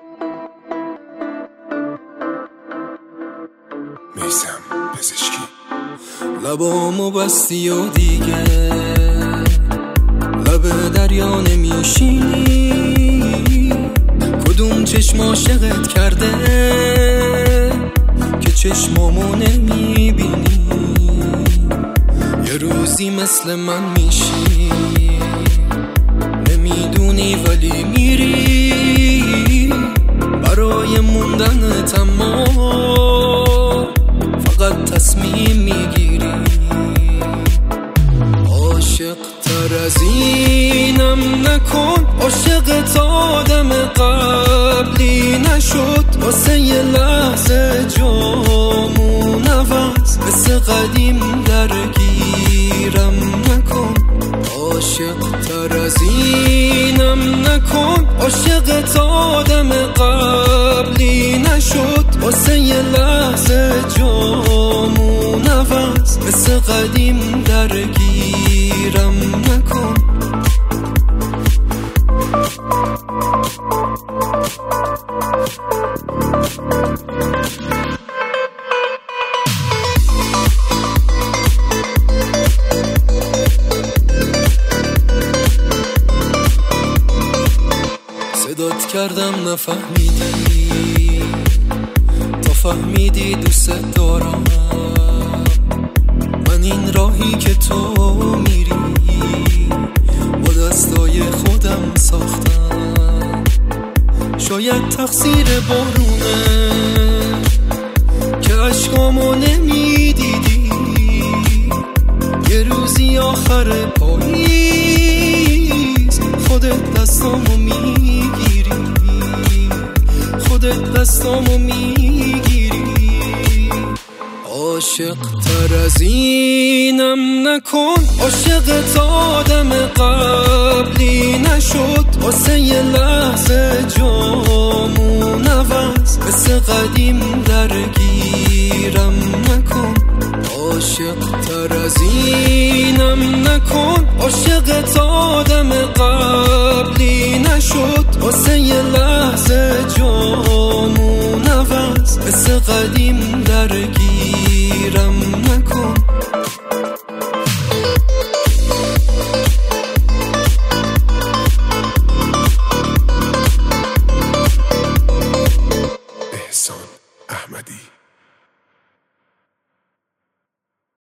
میثم پزشکی. لبامو بستی و دیگه لب دریا نمیشینی. کدوم چشم عاشقت کرده که چشمامو نمیبینی؟ یه روزی مثل من میشی، نمیدونی ولی میری برای موندنت، اما فقط تصمیم میگیری. عاشق تر از اینم نکن، عاشقت آدم قبلی نشد. واسه یه لحظه جامون عوض مثل قدیم درگیرم نکن. عاشق تر از اینم نکن، عاشقت آدم قبلی نشد. واسه یه لحظه جامون عوض مثل قدیم درگیرم نکن. صدات کردم نفهمیدی، تا فهمیدی دوست دارم. من این راهی که تو میری با دستای خودم ساختم. شاید تقصیر بارونه که عشقامو نمیدیدی. یه روزی آخر پاییز خودت دستامو میگیری، خودت دستامو میگیری. عاشق تر از اینم نکن، عاشقت آدم قبلی نشد. واسه یه لحظه جامون عوض مثل قدیم درگیرم نکن. عاشق تر از اینم نکن، عاشقت آدم قبلی نشد. واسه یه لحظه جامون عوض مثل قدیم درگیرم